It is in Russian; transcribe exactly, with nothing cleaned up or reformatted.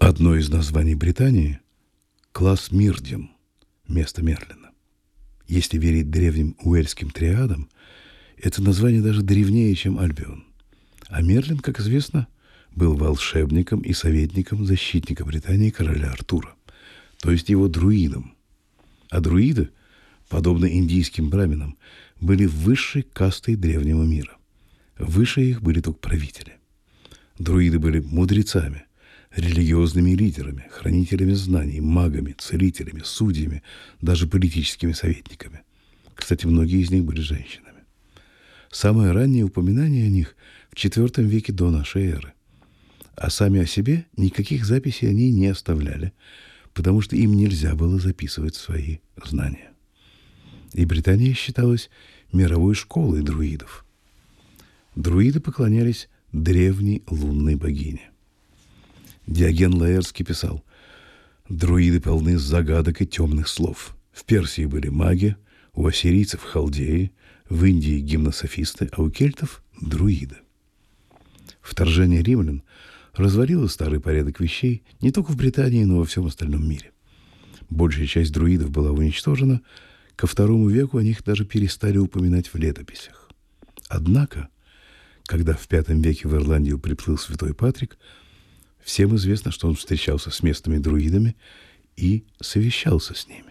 Одно из названий Британии – класс Мирдин, место Мерлина. Если верить древним уэльским триадам, это название даже древнее, чем Альбион. А Мерлин, как известно, был волшебником и советником защитника Британии короля Артура, то есть его друидом. А друиды, подобно индийским браминам, были высшей кастой древнего мира. Выше их были только правители. Друиды были мудрецами, религиозными лидерами, хранителями знаний, магами, целителями, судьями, даже политическими советниками. Кстати, многие из них были женщинами. Самое раннее упоминание о них в четвёртом веке до нашей эры. А сами о себе никаких записей они не оставляли, потому что им нельзя было записывать свои знания. И Британия считалась мировой школой друидов. Друиды поклонялись древней лунной богине. Диоген Лаэртский писал: «Друиды полны загадок и темных слов. В Персии были маги, у ассирийцев – халдеи, в Индии – гимнософисты, а у кельтов – друиды». Вторжение римлян развалило старый порядок вещей не только в Британии, но и во всем остальном мире. Большая часть друидов была уничтожена, ко второму веку о них даже перестали упоминать в летописях. Однако, когда в пятом веке в Ирландию приплыл святой Патрик, всем известно, что он встречался с местными друидами и совещался с ними.